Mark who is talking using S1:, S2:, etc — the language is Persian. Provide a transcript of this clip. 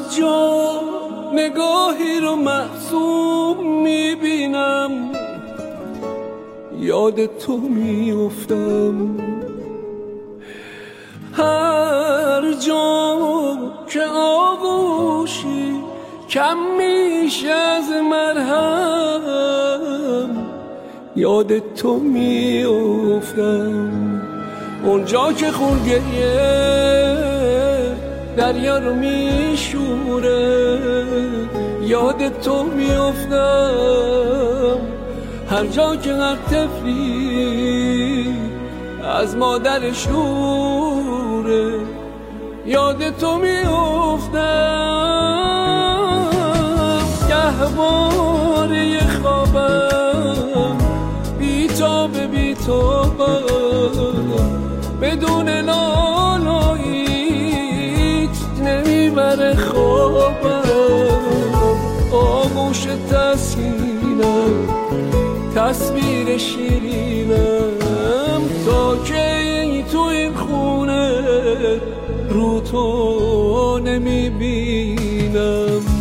S1: جا نگاهی رو معصوم میبینم، یاد تو میافتم. هر جا که آغوشی کم میشه از مرهم، یاد تو میافتم. اونجا که خونگریه دریا رو میشوره، یاد تو میافتم. هر جا که هر طفلی از مادرش دوره، یاد تو میافتم. گهواره خوابم بیتابه بدون لالاییت نمیبره خوابم. آغوش تسکینم تصویر شیرینم، تا که تو این خونه رو تو نمیبینم.